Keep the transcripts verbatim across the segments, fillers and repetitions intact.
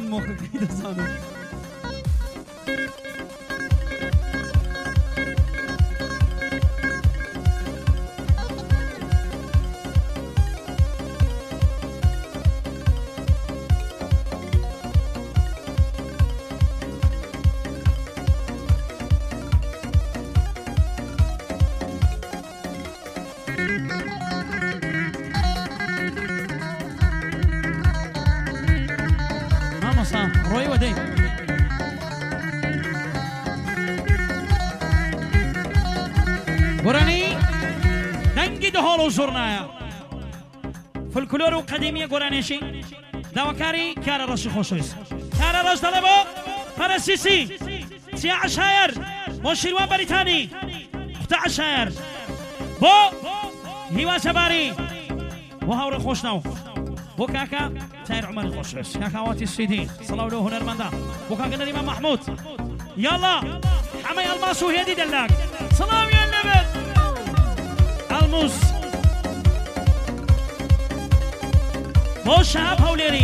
مۆخەکەی دەزانم ڕۆی وەدەی گۆرانی دەنگی دهۆڵ و زۆرنایە فولکلۆر و قەدیمیە گۆرانێشی داواکاری کارە ڕەشی خۆشەویست کارە ڕەش دەڵێ بۆ پەرەسیسی چیا عەشایر بۆ شیروان بەریتانی خوتە عەشایر بۆ هیوا سەباری بۆ هاوڕێ خۆشناو بۆ کاکە تایر عمەری خۆشەویست کاکاواتی سویدی سەڵاو لەو هونەرمەندە بۆ کاکە نەریمان محموود یاڵا حەمەی ئەڵماس و هێدی دەلاک سەڵاویان لەبێت ئەڵموس بۆ شەهاب هەولێری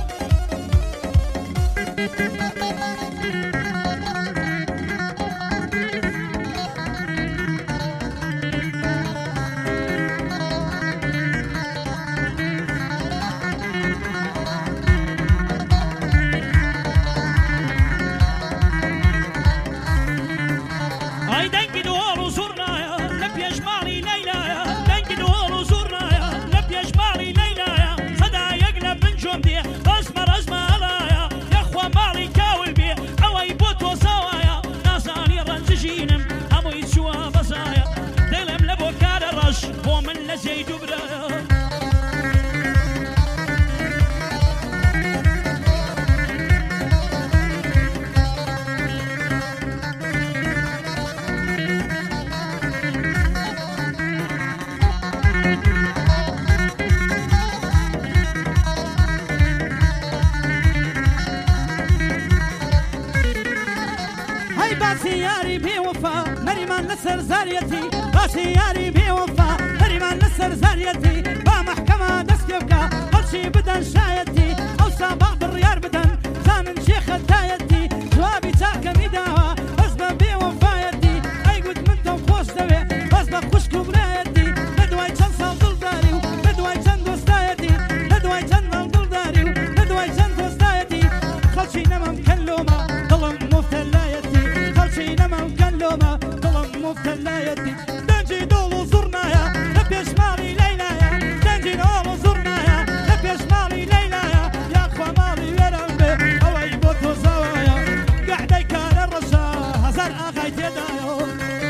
باسياري بوفا نريمان نسر زاريتي باسياري بوفا نريمان نسر زاريتي بمحكمة دسكبكا هرشي بدن شايتي أو سابع بالريار بدن زامن شيخ التايتي جوابي تاكا ميداوا أزبا بوفايتي أي قد من تو خوش دوي أزبا خوش كبرايتي ندواي جن صال داريو ندواي جن دوستايتي ندواي جن دل داريو ندواي جن دوستايتي خلشي نمم كلوما ظلم مفتلايتي خلشي نمم كلوما ظلم مفتلايتي دنجي دولو زرنايا نبي شمالي ليلايا دنجي دولو زرنايا نبي شمالي ليلايا يا اخوة مالي ورمبي هواي بوتو زوايا قاعدة كان الرشا هزار اغاي تدايو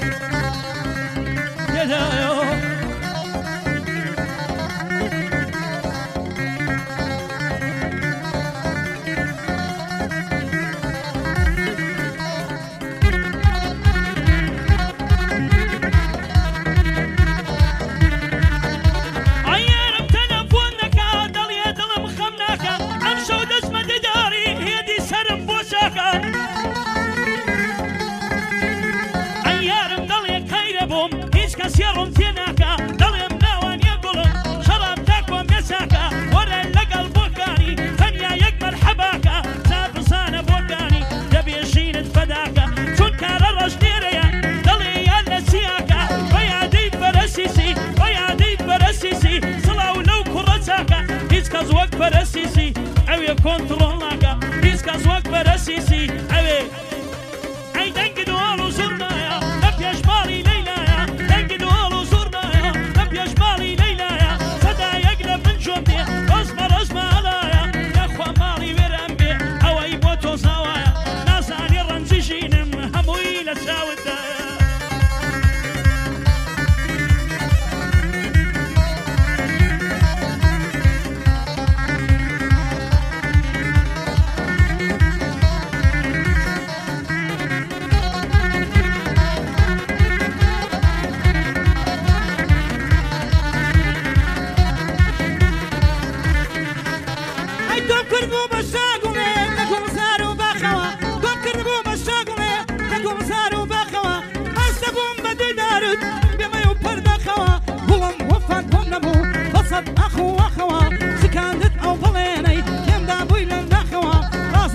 تدايو سيرهم تناكا دلهم ناوان يقولهم شراب تاكو مساكا ورا لقى البوكاني ثانية يقبل حباكا زاد صانة بوكاني دبي يشين فداكا شون كان الرجديريا دلي يالا سياكا ويا ديد برسيسي ويا ديد برسيسي صلاو لو كرساكا هيسكا زوك برسيسي اوي كنترولاكا هيسكا زوك برسيسي اوي اي دنك دوالو زرنايا نبيا جبالي ليلايا دنك دوالو زرنايا نبيا جبالي ليلايا صدا يقلب من جنبي ازمر ازمر علايا يا اخوة مالي ورمبي اوي بوتو زوايا ناساني رنزجينم هموي لساودايا أخو أخوا سكانت أو ظليني يم دابوي لم دخوا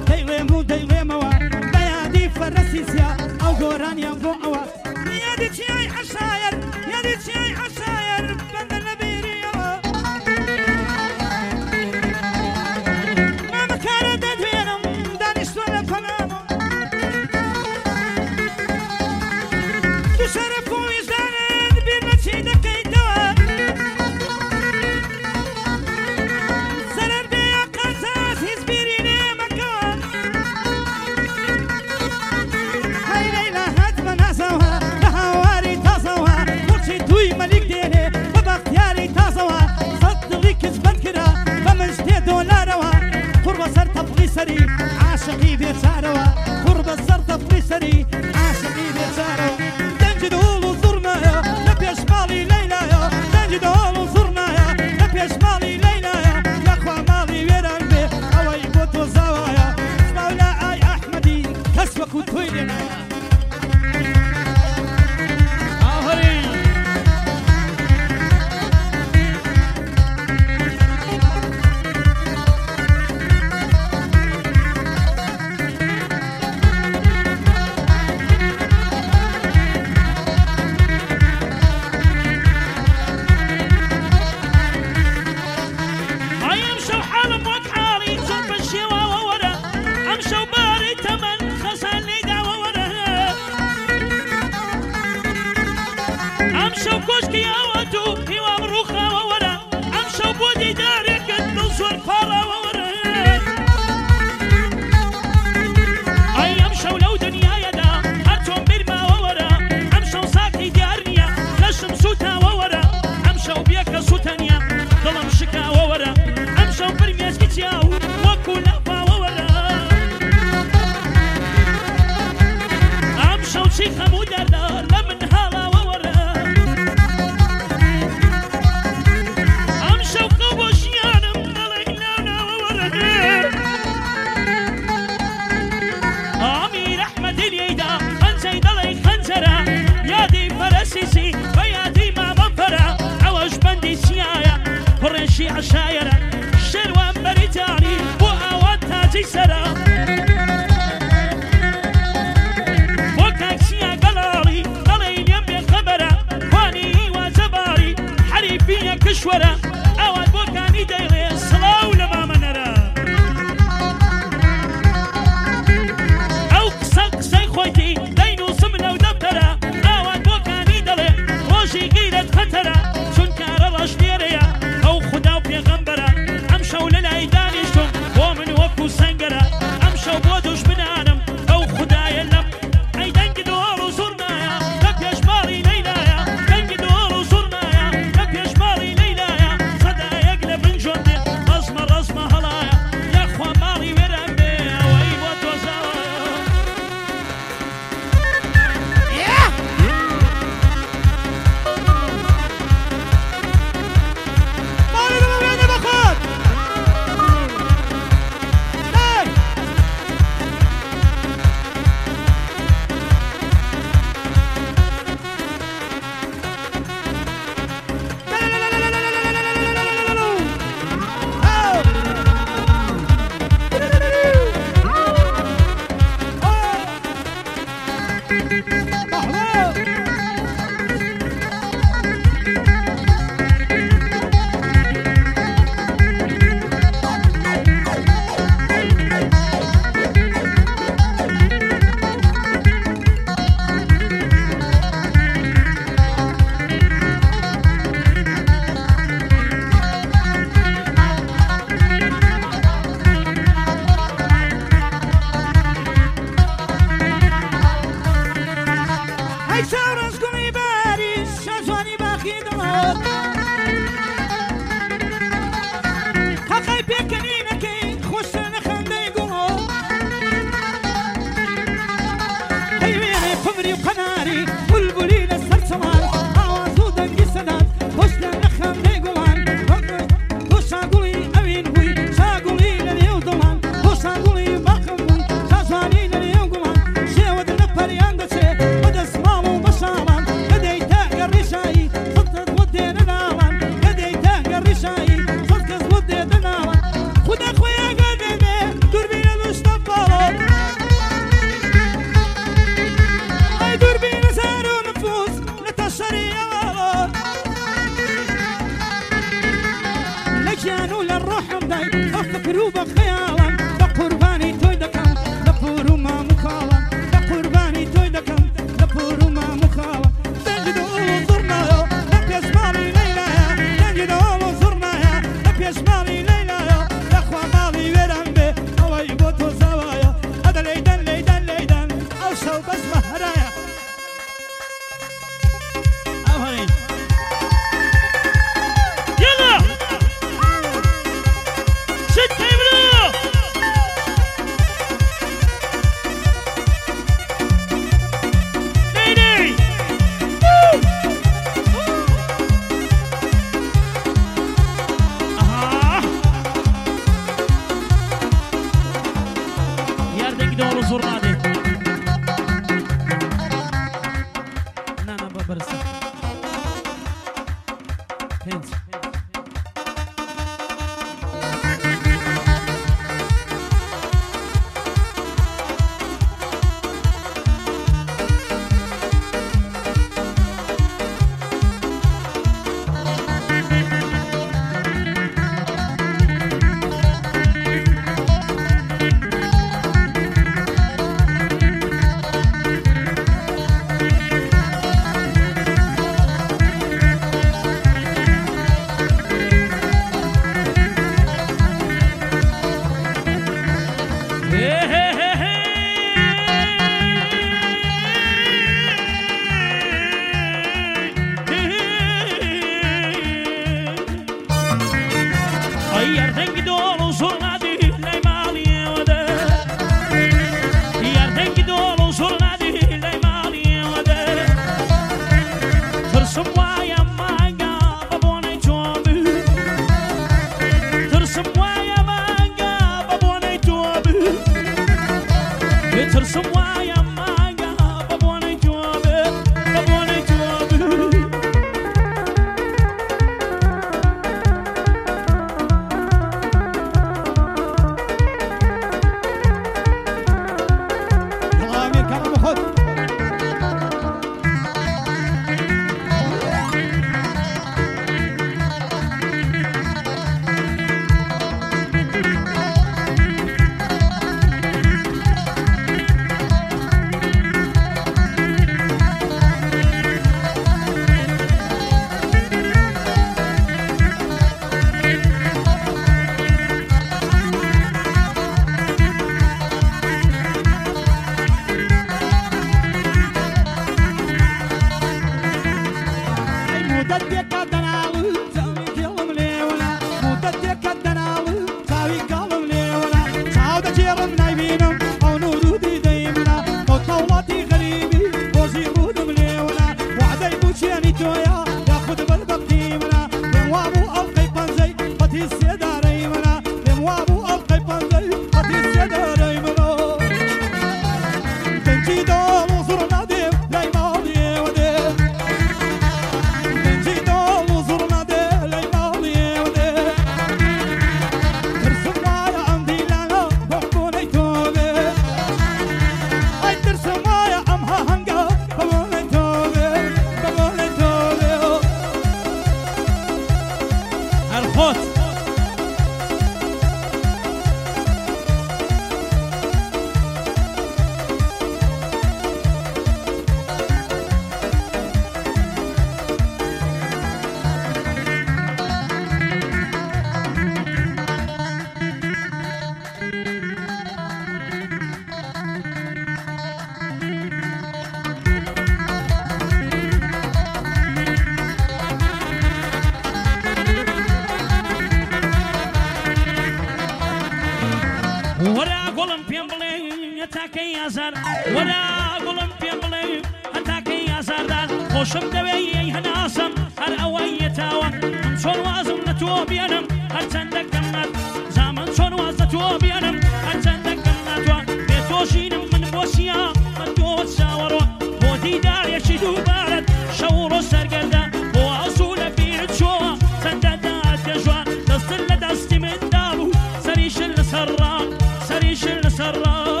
خوشم دوی هناسم هر اوی تاوان چون وازم نتو بیانم هر چند کمت زمان چون واز نتو بیانم هر چند کمت به توشینم من بوسیا من تو شاورو بودی داری شی دوبارت شورو سرگرده بو اصول بیرد شو چند داد جوان دست لدست من دارو سریش لسرا سریش لسرا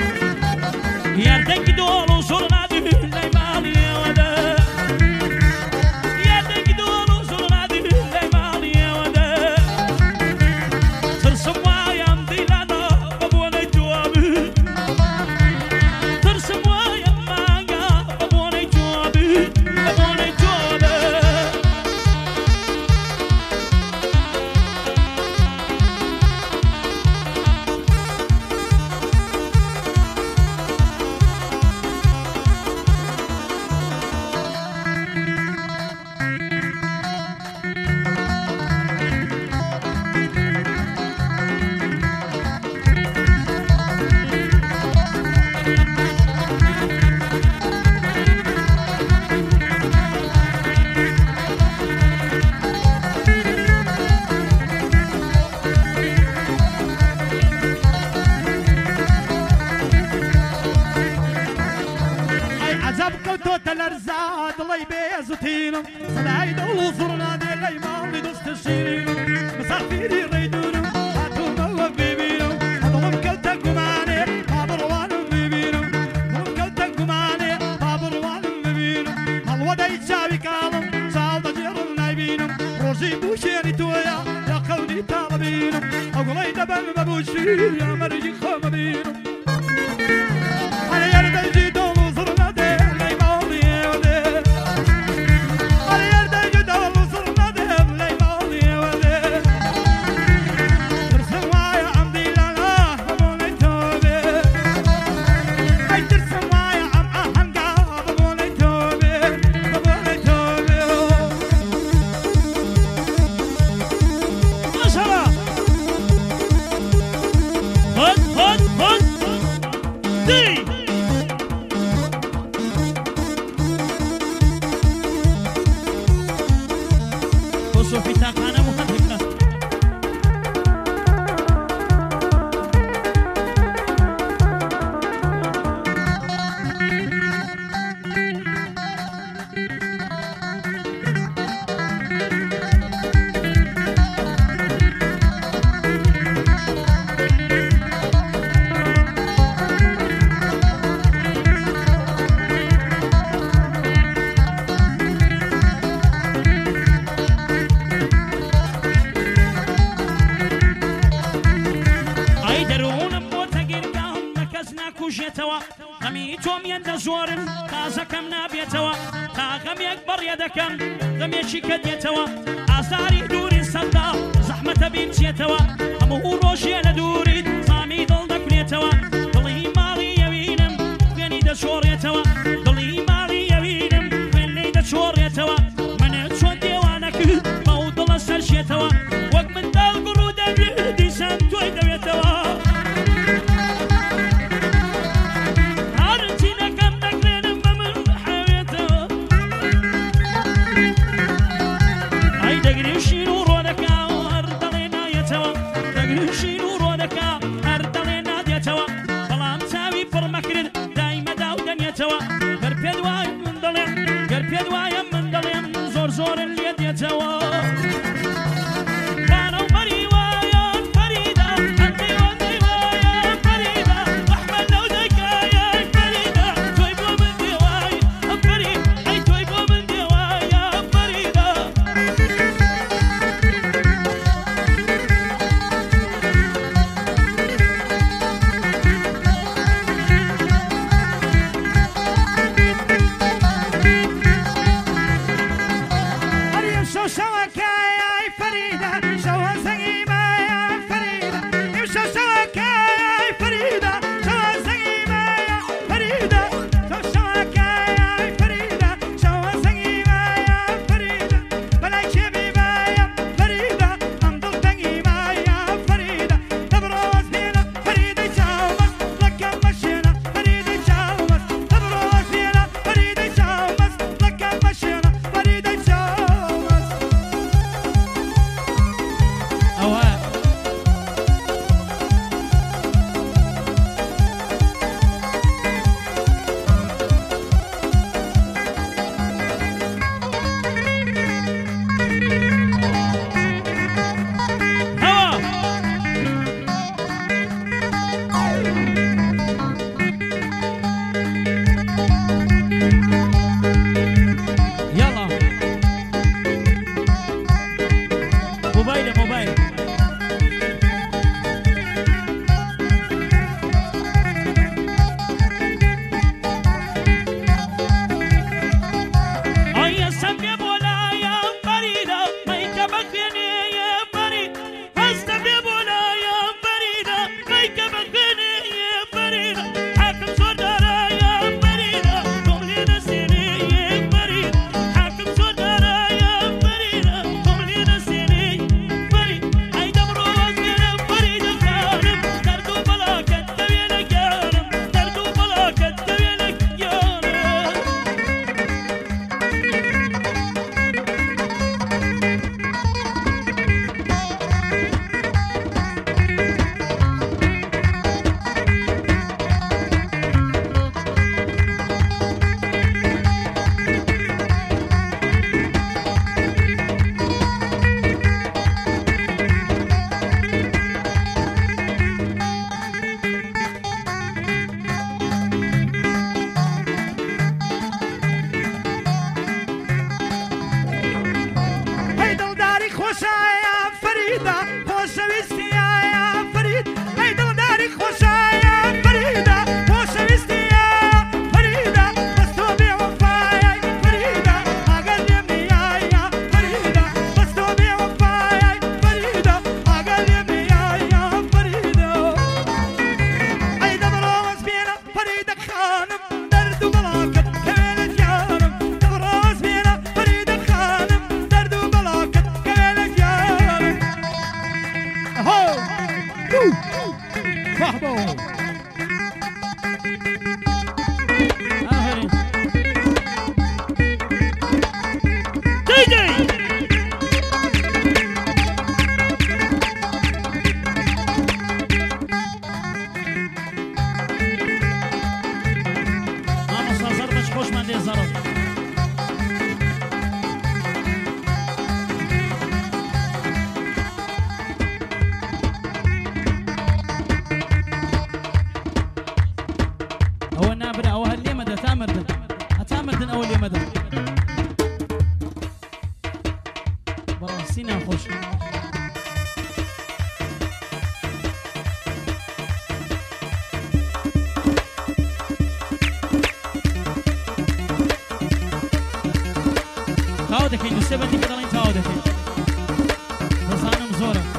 یردک دولو سرنا دی لیمانی وده قلتينا صدعي دولو صرنا دي غيمان لدوست الشيرين مسافيري ريدونا هاتونا وبيبينا هضغم كلتك وماني بابروان بيبينا هضغم كلتك وماني بابروان بيبينا هالوضع يتشابي كالم سالد جير النايبينا روجي بوشيني تويا يا قولي طالبينا أقولي دبل مبوشي يا مرجي خمبينا أنا يرد الجي دولو صرنا دي غيمان ليودي أنا يرد الجي دولو صرنا دي غيمان ليودي ترسم وايا عمدي لنا أبوني توبي أي ترسم وايا عم أهنقا أبوني توبي أبوني توبي عشرة خد خد خد دي خصو في تاقانة محدقة أي درون بوتا قرقام نكزنا كوشيتوا غمي توم يند زورن تازا كم نابيتوا تا غمي أكبر يدكم غمي شكد يتوا آثاري دوري صدا زحمة بيمشيتوا أمو روشي لدوري صامي ضل دكنيتوا ضلي مالي يوينم فيني دا شور يتوا ضلي مالي يوينم فيني دا شور يتوا من تشون ديوانك موضل السرشيتوا وق من دال قرود بيدي سنتوي دويتوا هارتينا كم نقلين ممن حويتوا أي دقري شينو رودكا أردلينا يتوا دقري شينو رودكا أردلينا يتوا بلام تاوي فرمكرن دايما داودن يتوا قربيد واي من دلين قربيد واي من دلين زور زور اليد يتوا كانوا بريوايا فريدة أنت وأنت وايا فريدة وأحمد لو دكايا فريدة تويبو من دواي فريد أي تويبو من دوايا فريدة مريم شو شو بەڕاستی ناخۆش تاو دەکەین دوسێ بەندی کە دەڵێن تاو دەکەین دەزانم زۆرە